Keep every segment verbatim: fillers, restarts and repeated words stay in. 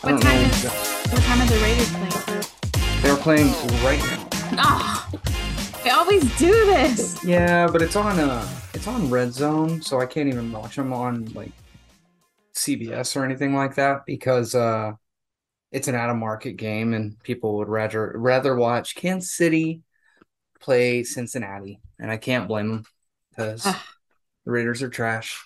I What don't time know. is what time are the Raiders playing? They're playing right now. Oh, they always do this. Yeah, but it's on uh it's on Red Zone, so I can't even watch them on like C B S or anything like that because uh it's an out of market game and people would rather rather watch Kansas City play Cincinnati, and I can't blame them because Ugh. the Raiders are trash.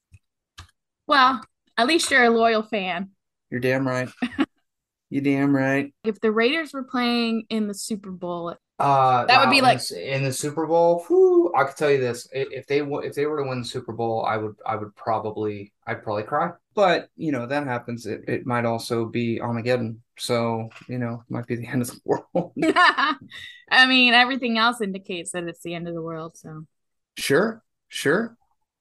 Well, at least you're a loyal fan. You're damn right. You damn right. If the Raiders were playing in the Super Bowl, Uh, that would wow, be in like, this in the Super Bowl, whew, I could tell you this: i- if they w- if they were to win the Super Bowl, I would I would probably I'd probably cry. But you know that happens. It it might also be Armageddon, so you know it might be the end of the world. I mean, everything else indicates that it's the end of the world. So Sure, sure.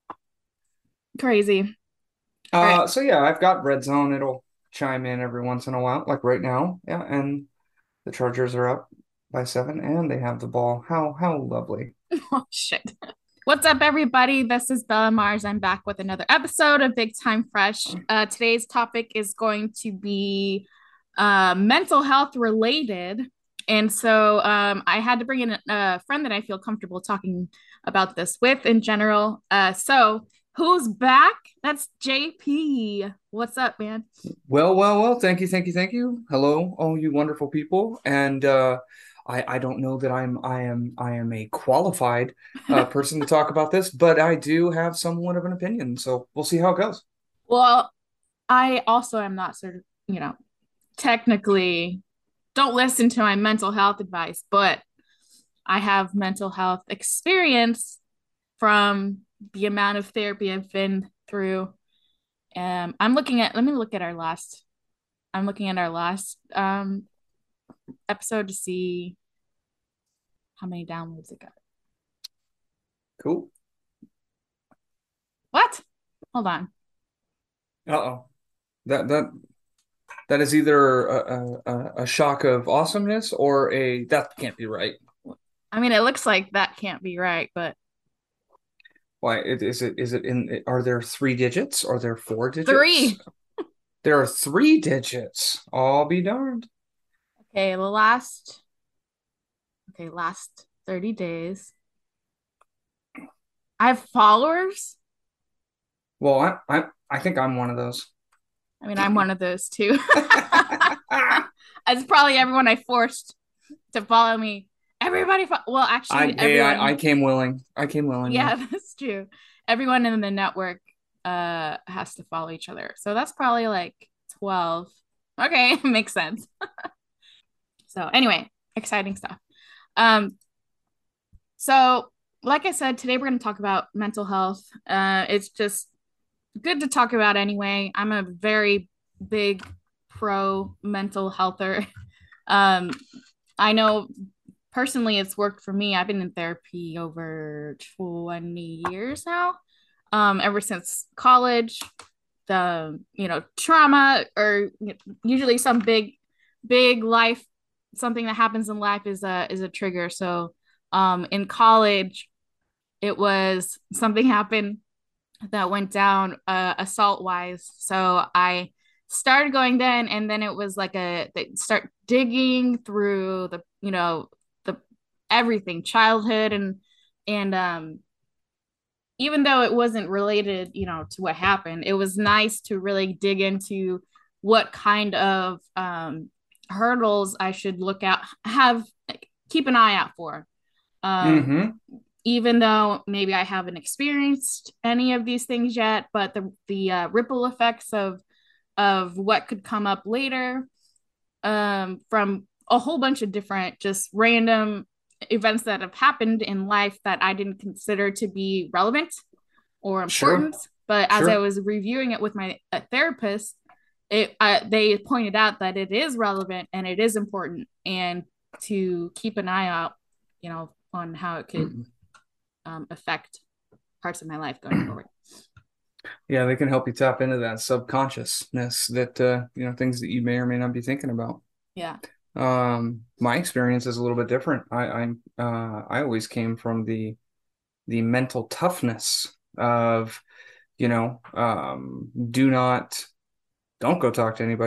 crazy. All right. Uh, so yeah, I've got Red Zone. It'll chime in every once in a while, like right now. Yeah, and the Chargers are up by seven, and they have the ball. How how lovely. Oh, shit. What's up, everybody? This is Bella Mars. I'm back with another episode of Big Time Fresh. Uh, today's topic is going to be uh, mental health related. And so um, I had to bring in a friend that I feel comfortable talking about this with in general. Uh, so, who's back? That's J P. What's up, man? Well, well, well, thank you, thank you, thank you. Hello, all you wonderful people. And uh I I don't know that I'm I am I am a qualified uh person to talk about this, but I do have somewhat of an opinion. So we'll see how it goes. Well, I also am not sort of, you know, technically don't listen to my mental health advice, but I have mental health experience from the amount of therapy I've been through. Um, I'm looking at, let me look at our last, I'm looking at our last um, episode to see how many downloads it got. Cool. What? Hold on. Uh-oh. That that that is either a, a, a shock of awesomeness or a that can't be right. I mean, it looks like that can't be right, but Why it, is it is it in are there three digits? Are there four digits? three. There are three digits. I'll be darned. Okay, the last, okay, last thirty days. I have followers. Well, I I I think I'm one of those. I mean, I'm one of those too. It's probably everyone I forced to follow me. Everybody, fo- well, I actually, hey, I, I everyone. came willing. I came willingly. Yeah, that's true. Everyone in the network uh has to follow each other. So that's probably like twelve. Okay, makes sense. So anyway, exciting stuff. Um, so like I said, today we're going to talk about mental health. Uh, it's just good to talk about anyway. I'm a very big pro mental healther. Um, I know personally it's worked for me. I've been in therapy over twenty years now. Um, ever since college, the you know trauma or usually some big big life something that happens in life is a is a trigger. So um, in college, it was something happened that went down uh, assault wise. So I started going then, and then it was like a they start digging through the you know the everything childhood and and um even though it wasn't related you know to what happened, it was nice to really dig into what kind of um hurdles I should look out have keep an eye out for. um Mm-hmm. Even though maybe I haven't experienced any of these things yet, but the the uh, ripple effects of of what could come up later um, from a whole bunch of different just random events that have happened in life that I didn't consider to be relevant or Sure. important. But as I Sure. was reviewing it with my uh, therapist, it uh, they pointed out that it is relevant and it is important, and to keep an eye out, you know, on how it could um, affect parts of my life going forward. Yeah, they can help you tap into that subconsciousness that uh, you know, things that you may or may not be thinking about. Yeah. Um, my experience is a little bit different. I I uh I always came from the the mental toughness of, you know, um, do not don't go talk to anybody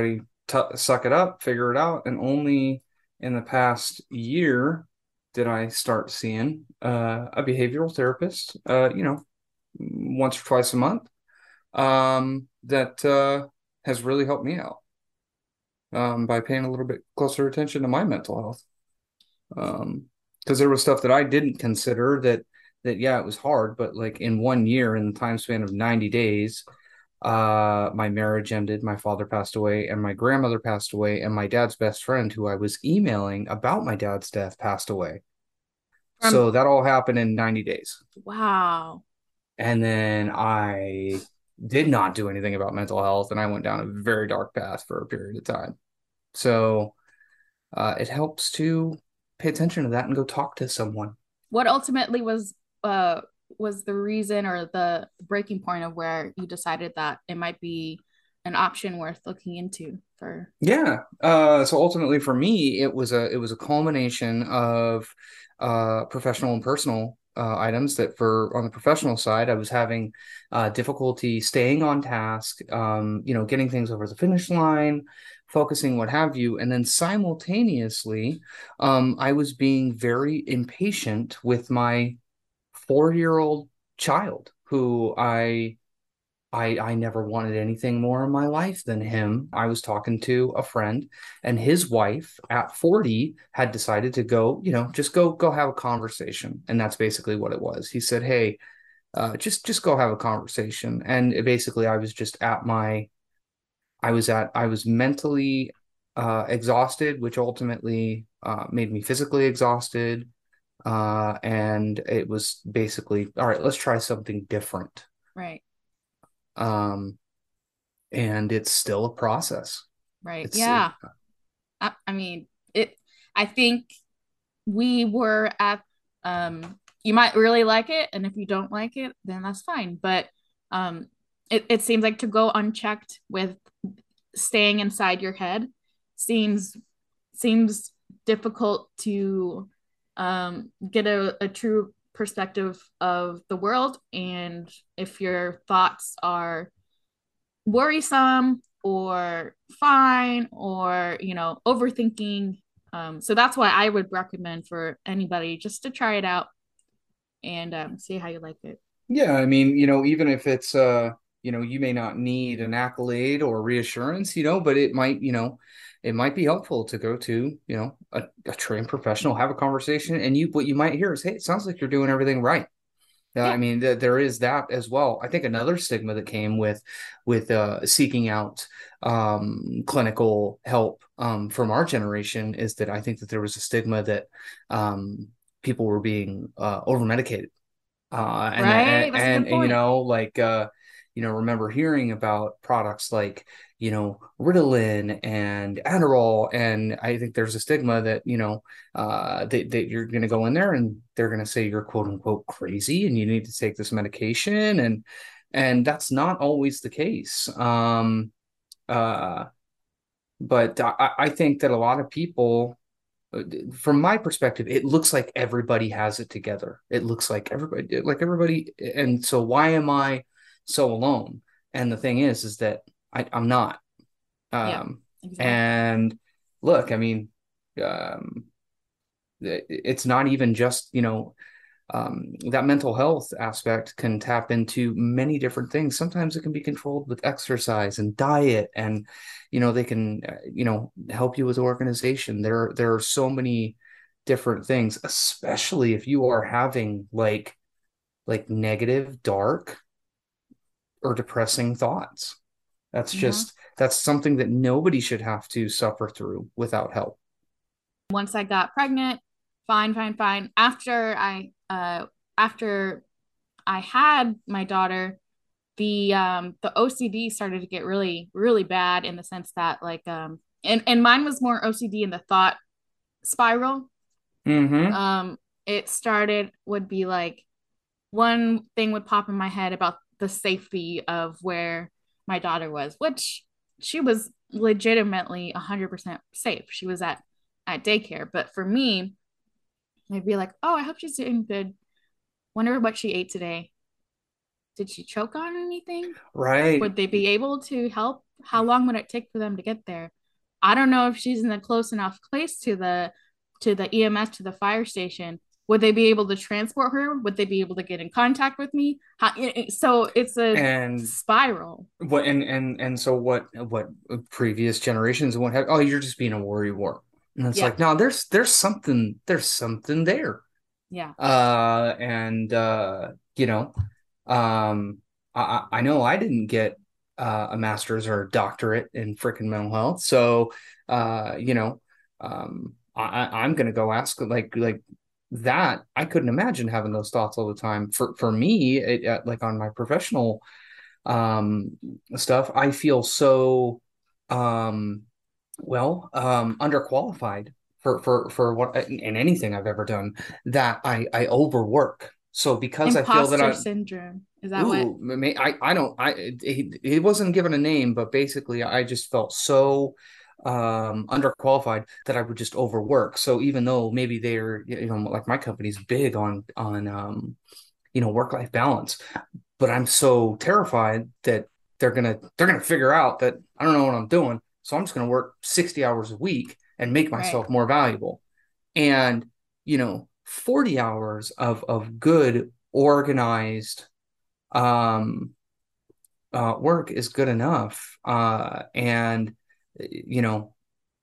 t suck it up, figure it out, and only in the past year did I start seeing uh, a behavioral therapist, uh, you know, once or twice a month, um, that uh, has really helped me out um, by paying a little bit closer attention to my mental health. Um, because there was stuff that I didn't consider that that yeah, it was hard, but like in one year, in the time span of ninety days, uh, my marriage ended, my father passed away, and my grandmother passed away, and my dad's best friend, who I was emailing about my dad's death, passed away. From So that all happened in ninety days. wow. And then I did not do anything about mental health, and I went down a very dark path for a period of time. So uh, it helps to pay attention to that and go talk to someone. What ultimately was uh was the reason or the breaking point of where you decided that it might be an option worth looking into for Yeah. Uh, so ultimately for me, it was a it was a culmination of uh, professional and personal uh, items that for on the professional side, I was having uh, difficulty staying on task, um, you know, getting things over the finish line, focusing, what have you. And then simultaneously, um, I was being very impatient with my four-year-old child who I I I never wanted anything more in my life than him. I was talking to a friend, and his wife at forty had decided to go, you know, just go go have a conversation. And that's basically what it was. He said, "Hey, uh, just just go have a conversation." And it basically I was just at my I was at I was mentally uh exhausted, which ultimately uh made me physically exhausted. Uh and it was basically, all right, let's try something different. right. Um and it's still a process. Right. It's it, Yeah. I, I mean, it I think we were at um you might really like it, and if you don't like it, then that's fine. But um it, it seems like to go unchecked with staying inside your head seems seems difficult to um get a, a true perspective of the world. And if your thoughts are worrisome or fine or you know overthinking, um, so that's why I would recommend for anybody just to try it out and um, see how you like it. yeah, I mean, you know, even if it's uh, you know, you may not need an accolade or reassurance, you know, but it might, you know, it might be helpful to go to, you know, a, a trained professional, have a conversation, and you what you might hear is, hey, it sounds like you're doing everything right. Uh, I Yeah. mean, th there is that as well. I think another stigma that came with with uh, seeking out um, clinical help um, from our generation is that I think that there was a stigma that um, people were being uh, over medicated, uh, and, Right, and that's a good and and you point. know, like uh, you know, remember hearing about products like you know Ritalin and Adderall, and I think there's a stigma that you know uh, that that you're going to go in there and they're going to say you're quote unquote crazy and you need to take this medication, and and that's not always the case. Um, uh, but I, I think that a lot of people from my perspective, it looks like everybody has it together. It looks like everybody, like everybody, and so why am I so alone? And the thing is, is that I, I'm not. Yeah, Um, exactly. and look, I mean, um, it- it's not even just, you know, um, that mental health aspect can tap into many different things. Sometimes it can be controlled with exercise and diet, and you know they can, uh, you know, help you with organization. There, there are so many different things, especially if you are having like like negative, dark, or depressing thoughts. That's Hmm. just that's something that nobody should have to suffer through without help. Once I got pregnant, fine, fine, fine. After I uh after I had my daughter, the um the O C D started to get really, really bad in the sense that like um and, and mine was more O C D in the thought spiral. Mm-hmm. Um it started would be like one thing would pop in my head about the safety of where my daughter was, which she was legitimately one hundred percent safe. She was at at daycare, but for me, I'd be like, "Oh, I hope she's doing good. Wonder what she ate today. Did she choke on anything? Right. Would they be able to help? How long would it take for them to get there? I don't know if she's in a close enough place to the to the E M S, to the fire station. Would they be able to transport her? Would they be able to get in contact with me? How, so it's a And spiral. what and and and so what what previous generations and what have, oh, you're just being a worry wart. And it's Yeah. like, no, there's there's something there's something there. Yeah. Uh and uh, you know, um I I know I didn't get uh, a master's or a doctorate in freaking mental health. So uh, you know, um I, I'm gonna go ask like like that. I couldn't imagine having those thoughts all the time. For for me, it, uh, like on my professional um stuff, I feel so um well um underqualified for for for what in anything I've ever done, that I I overwork. So because I feel that Imposter I syndrome. Is that what? ooh I I don't I it, it wasn't given a name, but basically I just felt so um underqualified that I would just overwork. So even though maybe they're, you know, like my company's big on on um you know, work-life balance, but I'm so terrified that they're gonna they're gonna figure out that I don't know what I'm doing, so I'm just gonna work sixty hours a week and make Right. myself more valuable. And you know, forty hours of of good organized um uh work is good enough. Uh and you know,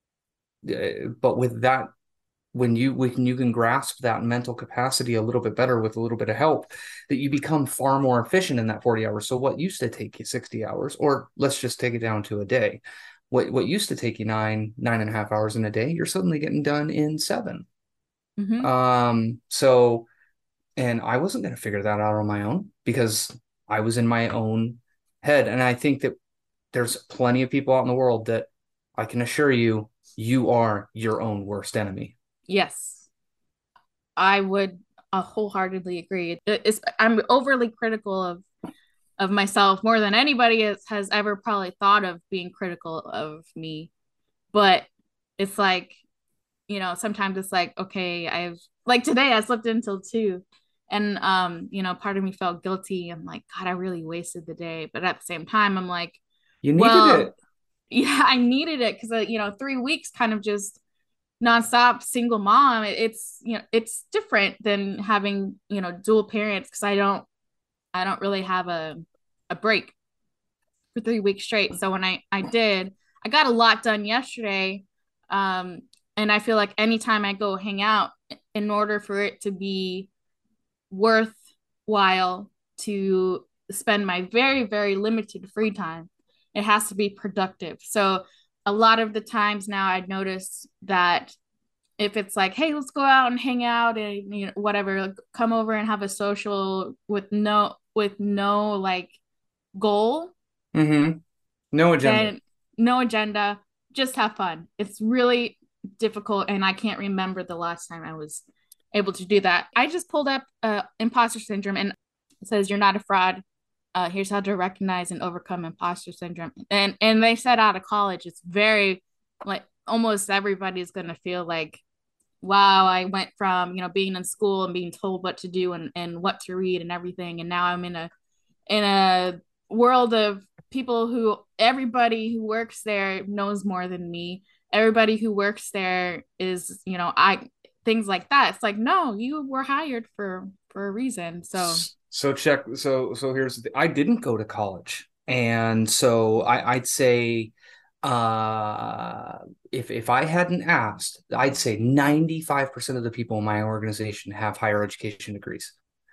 uh, but with that, when you when you can grasp that mental capacity a little bit better with a little bit of help, that you become far more efficient in that forty hours. So what used to take you sixty hours, or let's just take it down to a day, what what used to take you nine nine and a half hours in a day, you're suddenly getting done in seven. Mm-hmm. Um so, and I wasn't going to figure that out on my own because I was in my own head. And I think that there's plenty of people out in the world that I can assure you, you are your own worst enemy. Yes. I would uh, wholeheartedly agree. It's, I'm overly critical of of myself more than anybody has, has ever probably thought of being critical of me. But it's like, you know, sometimes it's like, okay, I've like today I slept until two. And um, you know, part of me felt guilty. I'm like, God, I really wasted the day. But at the same time, I'm like, You needed well, it. yeah, I needed it because uh, you know, three weeks kind of just nonstop single mom. It's you know, it's different than having, you know, dual parents because I don't I don't really have a a break for three weeks straight. So when I I did, I got a lot done yesterday. Um, and I feel like anytime I go hang out, in order for it to be worthwhile to spend my very, very limited free time, it has to be productive. So a lot of the times now I'd notice that if it's like, hey, let's go out and hang out and you know, whatever, like, come over and have a social with no with no like goal, Mm-hmm. No agenda. then no agenda, just have fun. It's really difficult, and I can't remember the last time I was able to do that. I just pulled up uh, imposter syndrome, and it says you're not a fraud. Uh, here's how to recognize and overcome imposter syndrome. And and they said out of college, it's very like almost everybody's gonna feel like, wow, I went from you know being in school and being told what to do and and what to read and everything, and now I'm in a in a world of people who everybody who works there knows more than me. Everybody who works there is, you know, I things like that. It's like, no, you were hired for for a reason. So, So check. So so here's the, I didn't go to college, and so I, I'd say, uh, if if I hadn't asked, I'd say ninety-five percent of the people in my organization have higher education degrees.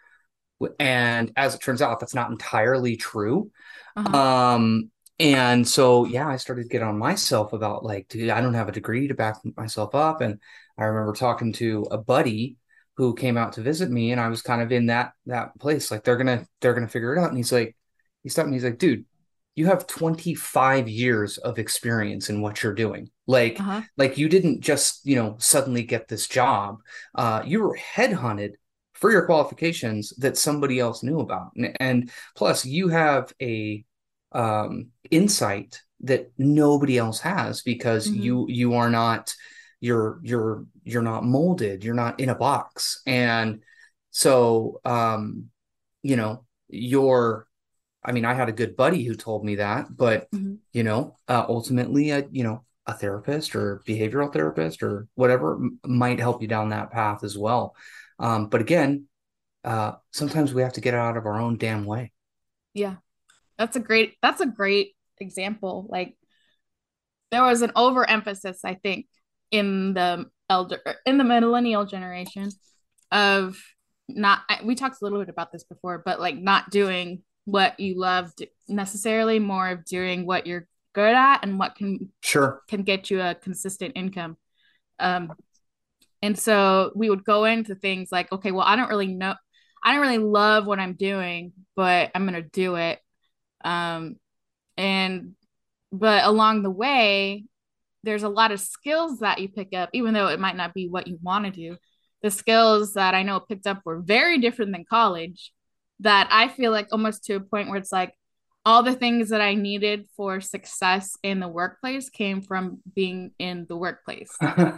And as it turns out, that's not entirely true. uh-huh. Um, and so yeah, I started to get on myself about like, dude, I don't have a degree to back myself up. And I remember talking to a buddy who came out to visit me, and I was kind of in that that place, like they're gonna they're gonna figure it out. And he's like, he stopped me, he's like, dude, you have twenty-five years of experience in what you're doing. Like, Uh-huh. like you didn't just, you know, suddenly get this job. Uh, you were headhunted for your qualifications that somebody else knew about. And, and plus you have a um, insight that nobody else has because Mm-hmm. you you are not you're you're you're not molded, you're not in a box. And so um you know, you're I mean, I had a good buddy who told me that, but Mm-hmm. you know, uh, ultimately, I, you know, a therapist or behavioral therapist or whatever m- might help you down that path as well. Um, but again, uh, sometimes we have to get out of our own damn way. Yeah. That's a great that's a great example. Like there was an overemphasis, I think, in the elder in the millennial generation of not we talked a little bit about this before, but like not doing what you loved necessarily, more of doing what you're good at and what can Sure. can get you a consistent income. Um, and so we would go into things like, okay, well, I don't really know, I don't really love what I'm doing, but I'm gonna do it. Um, and but along the way, there's a lot of skills that you pick up, even though it might not be what you want to do. The skills that I know picked up were very different than college, that I feel like almost to a point where it's like all the things that I needed for success in the workplace came from being in the workplace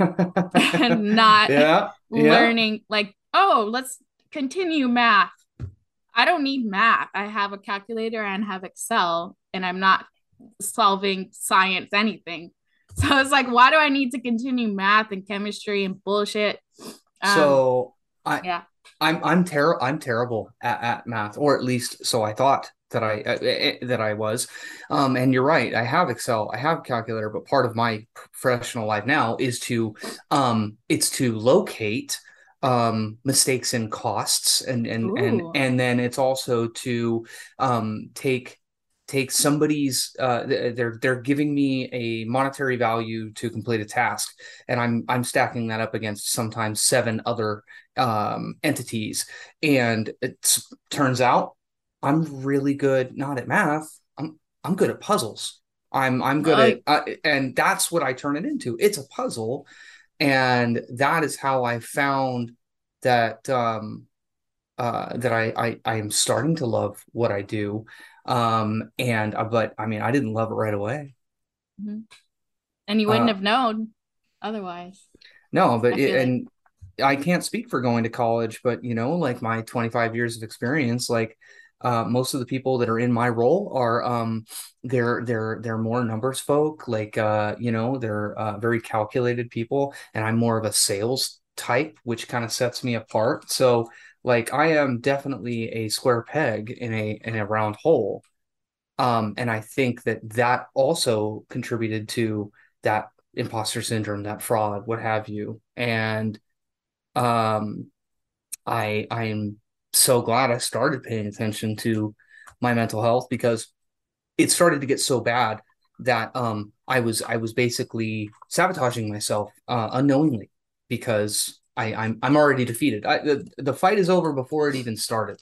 and not Yeah, yeah. learning, like, oh, let's continue math. I don't need math. I have a calculator and have Excel, and I'm not solving science anything. So it's like, why do I need to continue math and chemistry and bullshit? Um, So I yeah. I'm I'm ter I'm terrible at, at math, or at least so I thought that I uh, uh, that I was. Um, and you're right. I have Excel, I have calculator, but part of my professional life now is to um it's to locate um mistakes in costs, and and and Ooh. and then it's also to um take take somebody's uh they're they're giving me a monetary value to complete a task, and I'm I'm stacking that up against sometimes seven other um, entities. And it turns out I'm really good, not at math. I'm I'm good at puzzles. I'm I'm good Uh, at, uh, and that's what I turn it into. It's a puzzle, and that is how I found that um, uh, that I, I I am starting to love what I do. Um, and uh, but I mean, I didn't love it right away. and you wouldn't Uh, have known otherwise, no, but I it, feel like. and I can't speak for going to college, but you know, like my twenty-five years of experience, like uh, most of the people that are in my role are um they're they're they're more numbers folk, like uh, you know, they're uh, very calculated people, and I'm more of a sales type, which kind of sets me apart. So like I am definitely a square peg in a in a round hole. Um, and I think that that also contributed to that imposter syndrome, that fraud, what have you. And um, I I am so glad I started paying attention to my mental health, because it started to get so bad that um I was I was basically sabotaging myself uh, unknowingly, because I I'm I'm already defeated. I, the the fight is over before it even started.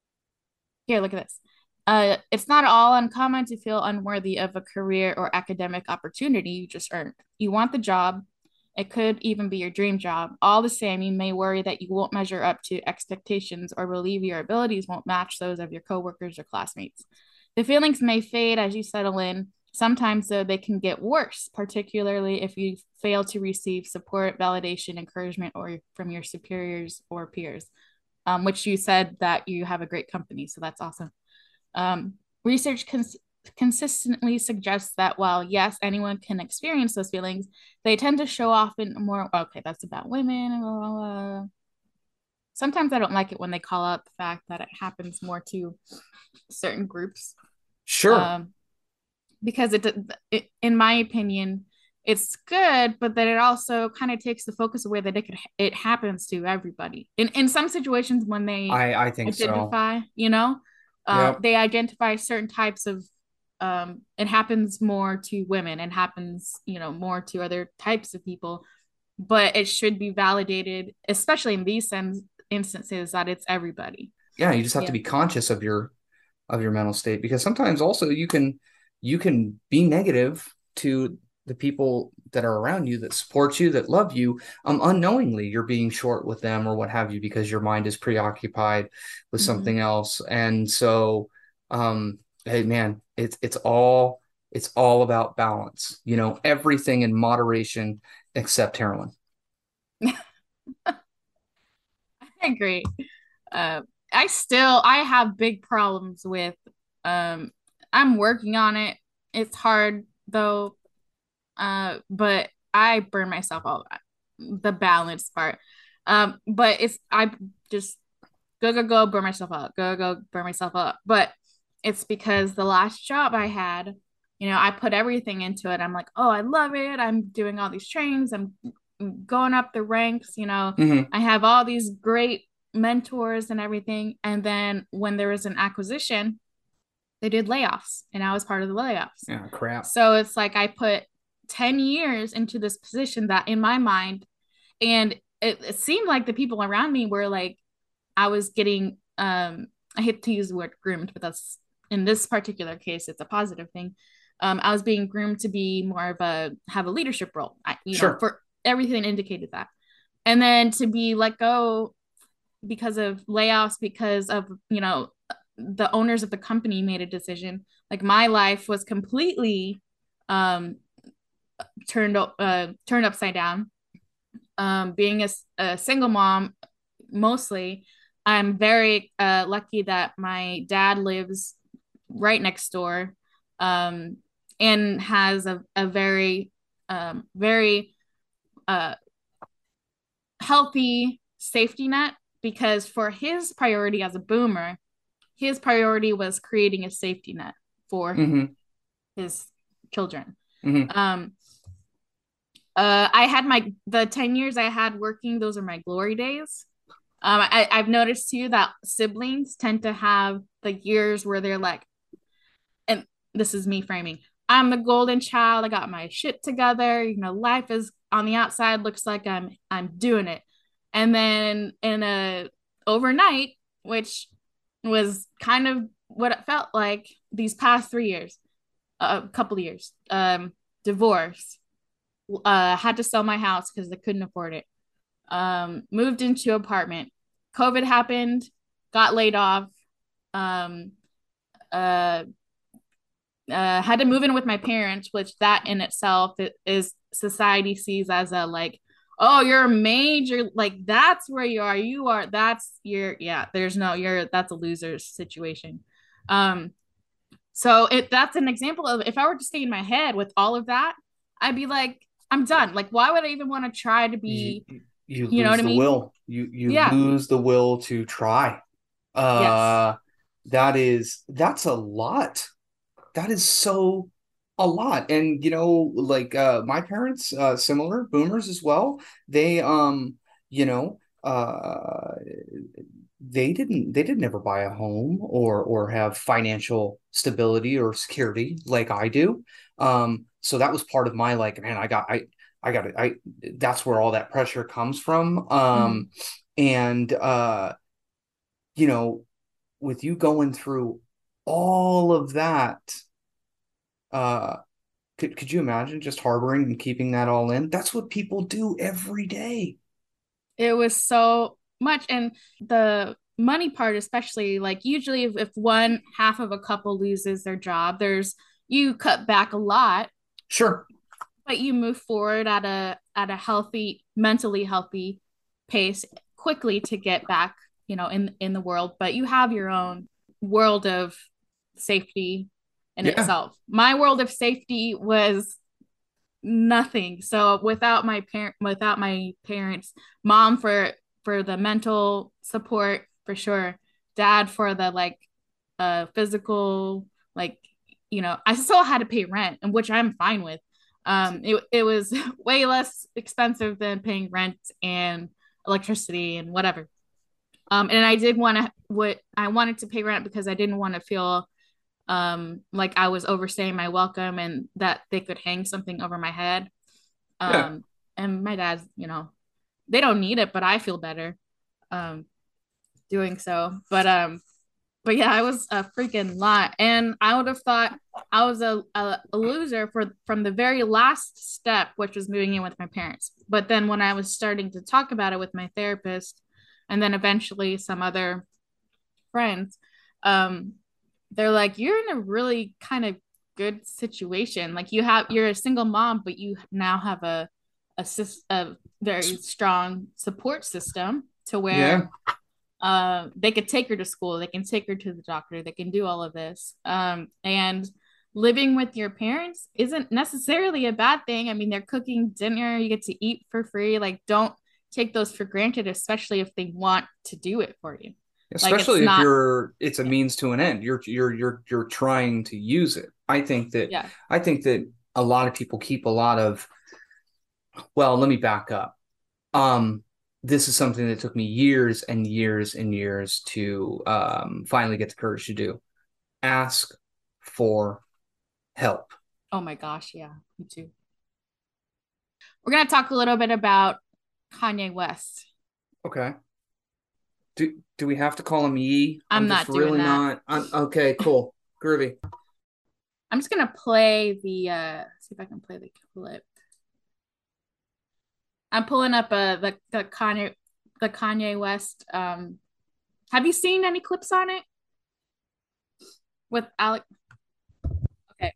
Here, look at this. Uh, it's not all uncommon to feel unworthy of a career or academic opportunity you just earned. You want the job. It could even be your dream job. All the same, you may worry that you won't measure up to expectations or believe your abilities won't match those of your coworkers or classmates. The feelings may fade as you settle in. Sometimes, though, they can get worse, particularly if you fail to receive support, validation, encouragement, or from your superiors or peers, um, which you said that you have a great company. So that's awesome. Um, research cons- consistently suggests that while, yes, anyone can experience those feelings, they tend to show off in more, okay, that's about women. Blah, blah, blah. Sometimes I don't like it when they call out the fact that it happens more to certain groups. Sure. Um, because it, it, in my opinion, it's good, but then it also kind of takes the focus away that it could, it happens to everybody. In in some situations when they I I think so. identify, you know, uh, Yep. they identify certain types of um, it happens more to women and happens, you know, more to other types of people, but it should be validated, especially in these sense, instances, that it's everybody. Yeah, you just have to Yeah. be conscious of your of your mental state, because sometimes also you can you can be negative to the people that are around you, that support you, that love you. Um unknowingly you're being short with them or what have you, because your mind is preoccupied with Mm-hmm. something else. And so um hey man, it's it's all it's all about balance, you know, everything in moderation except heroin. I agree. Uh, I still I have big problems with um I'm working on it. It's hard though. Uh, but I burn myself out. The balance part. Um, but it's I just go go go burn myself out. Go go burn myself out. But it's because the last job I had, you know, I put everything into it. I'm like, oh, I love it. I'm doing all these trainings. I'm going up the ranks. You know, Hmm. I have all these great mentors and everything. And then when there was an acquisition, they did layoffs, and I was part of the layoffs. Yeah, crap. So it's like I put ten years into this position that in my mind, and it, it seemed like the people around me were like, I was getting, um, I hate to use the word groomed, but that's in this particular case, it's a positive thing. Um, I was being groomed to be more of a, have a leadership role, I, you know, Sure. for everything indicated that. And then to be let go because of layoffs, because of, you know, the owners of the company made a decision. Like my life was completely um, turned uh, turned upside down. Um, being a, a single mom, mostly, I'm very uh, lucky that my dad lives right next door, um, and has a, a very um, very uh, healthy safety net, because for his priority as a boomer, his priority was creating a safety net for Hmm. his children. Hmm. Um, uh, I had my the ten years I had working; those are my glory days. Um, I, I've noticed too that siblings tend to have the years where they're like, and this is me framing. I'm the golden child. I got my shit together. You know, life is on the outside looks like I'm I'm doing it, and then in a overnight, which was kind of what it felt like these past three years, a couple of years. Um, divorce. Uh, had to sell my house because I couldn't afford it. Um, moved into apartment. COVID happened. Got laid off. Um, uh, uh, had to move in with my parents, which that in itself is society sees as a like, oh, you're a major, like that's where you are. You are that's your yeah. There's no you're that's a loser situation. Um, so it that's an example of if I were to stay in my head with all of that, I'd be like, I'm done. Like, why would I even want to try to You be, you you know what lose I the mean? will. You you Yeah. lose the will to try. Yes. Uh, that is that's a lot. That is so a lot. And you know, like uh my parents, uh similar boomers as well. They um, you know, uh they didn't they didn't ever buy a home or or have financial stability or security like I do. Um, so that was part of my like, man, I got I I got it. I That's where all that pressure comes from. Mm-hmm. Um, and uh, you know, with you going through all of that, uh could could you imagine just harboring and keeping that all in? That's what people do every day. It was so much. And the money part, especially, like usually if, if one half of a couple loses their job, there's you cut back a lot, Sure. but you move forward at a at a healthy, mentally healthy pace quickly to get back, you know, in in the world. But you have your own world of safety in Yeah. itself. My world of safety was nothing. So without my parent, without my parents, mom for for the mental support for sure, dad for the like uh physical, like, you know, I still had to pay rent, and which I'm fine with. Um, it it was way less expensive than paying rent and electricity and whatever. Um, and I did want to what I wanted to pay rent because I didn't want to feel um like I was overstaying my welcome and that they could hang something over my head. Yeah. Um, and my dad's, you know, they don't need it, but I feel better um doing so. But um, but yeah, I was a freaking lot, and I would have thought I was a, a, a loser for from the very last step, which was moving in with my parents. But then when I was starting to talk about it with my therapist, and then eventually some other friends, um, they're like, "You're in a really kind of good situation. Like you have, you're a single mom, but you now have a a, a very strong support system to where Yeah. uh, they could take her to school, they can take her to the doctor, they can do all of this. Um, and living with your parents isn't necessarily a bad thing. I mean, they're cooking dinner, you get to eat for free. Like, don't take those for granted, especially if they want to do it for you. Like, it's Especially if not, you're it's a yeah, means to an end. You're you're you're you're trying to use it. I think that yeah. I think that a lot of people keep a lot of, well, let me back up. Um, this is something that took me years and years and years to um, finally get the courage to do. Ask for help. Oh my gosh, yeah, me too. We're gonna talk a little bit about Kanye West. Okay. Do do we have to call him Yee? I'm I'm just not doing really that. not. I'm okay. Cool. Groovy. I'm just gonna play the uh see if I can play the clip. I'm pulling up uh the, the Kanye the Kanye West. Um have you seen any clips on it with Alec? Okay.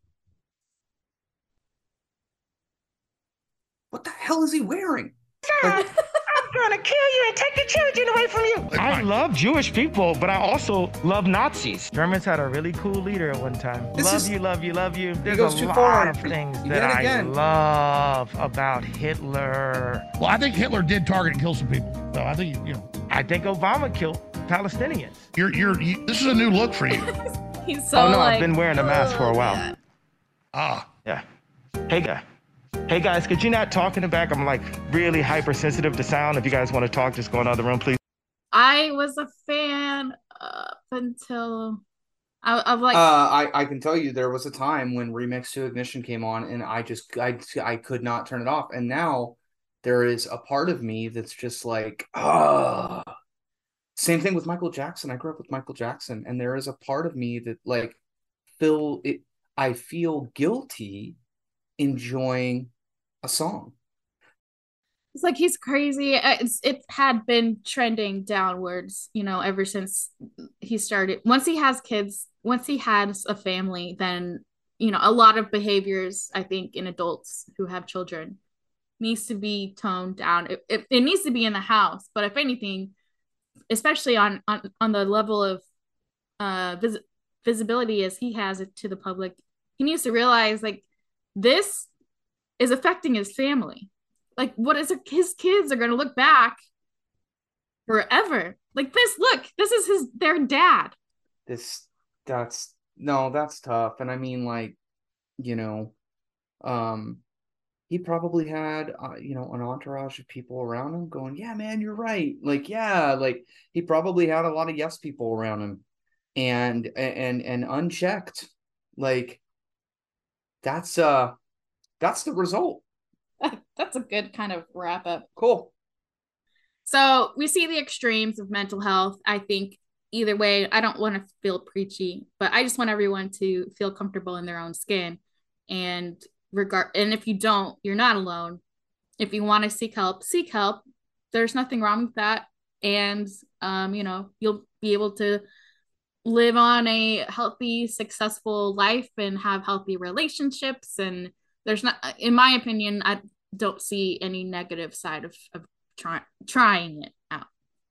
What the hell is he wearing? Like, I'm gonna kill you and take the children away from you. I love Jewish people, but I also love Nazis. Germans had a really cool leader at one time. This love is- you, love you, love you. There's goes a too lot far. of things You that did it I again. love about Hitler. Well, I think Hitler did target and kill some people. So I think you know I think Obama killed Palestinians. you're you're you, this is a new look for you. He's so Oh no, like, I've been wearing a mask for a oh, while. man. Ah, Yeah. Hey guy. Hey guys, could you not talk in the back? I'm like really hypersensitive to sound. If you guys want to talk, just go in the other room, please. I was a fan up until I, I'm like, uh, I I can tell you there was a time when Remix to Ignition came on, and I just I I could not turn it off. And now there is a part of me that's just like, ah. Same thing with Michael Jackson. I grew up with Michael Jackson, and there is a part of me that like feel it. I feel guilty enjoying a song. it's like he's crazy. Uh, It's it had been trending downwards, you know, ever since he started. Once he has kids, once he has a family, then you know, a lot of behaviors, I think, in adults who have children needs to be toned down. It, it, it needs to be in the house, but if anything, especially on on, on the level of uh vis- visibility as he has it to the public, he needs to realize like this is affecting his family. Like, what is it? His kids are going to look back forever. Like this, look, this is his their dad. This that's no, that's tough. And I mean, like, you know, um, he probably had uh, you know, an entourage of people around him going, "Yeah, man, you're right." Like, yeah, like he probably had a lot of yes people around him, and and and unchecked, like that's uh that's the result. That's a good kind of wrap up. Cool. So we see the extremes of mental health. I think either way, I don't want to feel preachy, but I just want everyone to feel comfortable in their own skin. And regard and if you don't, you're not alone. If you want to seek help, seek help. There's nothing wrong with that. And um, you know, you'll be able to live on a healthy, successful life and have healthy relationships. And there's not, in my opinion, I don't see any negative side of, of try, trying it out.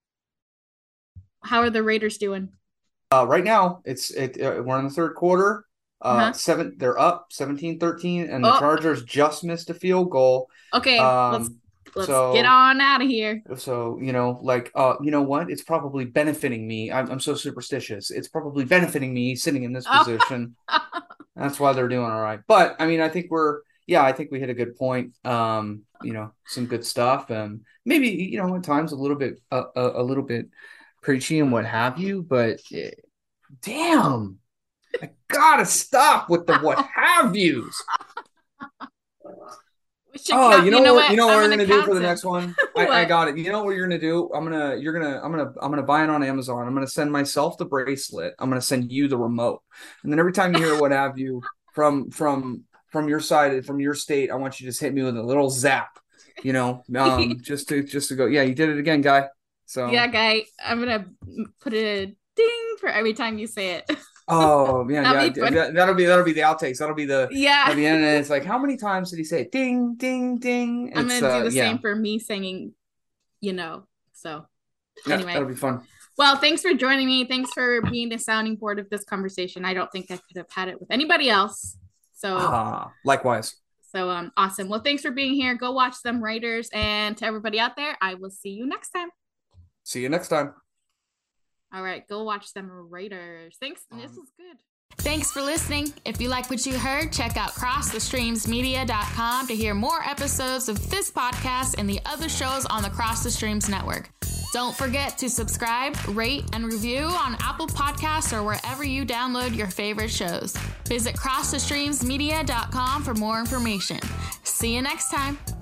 How are the Raiders doing? Uh, right now, it's it. Uh, we're in the third quarter. Uh, Uh-huh. seven. They're up seventeen thirteen, and the Oh, Chargers just missed a field goal. okay. Let's Um, let's so get on out of here. so you know, like, uh, you know what? It's probably benefiting me. I'm I'm so superstitious. It's probably benefiting me sitting in this Oh. position. That's why they're doing all right. But I mean, I think we're yeah, I think we hit a good point. Um, you know, some good stuff, and maybe you know at times a little bit a a, a little bit preachy and what have you. But eh, damn, I gotta stop with the what have yous. We should Oh, count, you know, you know what? what? You know what I'm we're gonna gonna do count for the them. next one? I, I What? got it. You know what you're gonna do? I'm gonna, you're gonna, I'm gonna, I'm gonna buy it on Amazon. I'm gonna send myself the bracelet. I'm gonna send you the remote, and then every time you hear what have you from from from your side, from your state, I want you to just hit me with a little zap. You know, um, just to just to go. Yeah, you did it again, guy. So Yeah, guy. I'm gonna put a ding for every time you say it. oh yeah, That'll yeah. be fun. That, that'll be that'll be the outtakes. That'll be the Yeah. at the end. And it's like, how many times did he say it? Ding, ding, ding? I'm It's gonna do uh, the yeah, same for me singing, you know. So yeah. anyway, That'll be fun. Well, thanks for joining me. Thanks for being the sounding board of this conversation. I don't think I could have had it with anybody else. So, uh, likewise. So, um, awesome. Well, thanks for being here. Go watch them, writers, and to everybody out there, I will see you next time. See you next time. All right, go watch them, writers. Thanks. Um, this was good. Thanks for listening. If you like what you heard, check out cross the streams media dot com to hear more episodes of this podcast and the other shows on the Cross the Streams network. Don't forget to subscribe, rate, and review on Apple Podcasts or wherever you download your favorite shows. Visit cross the streams media dot com for more information. See you next time.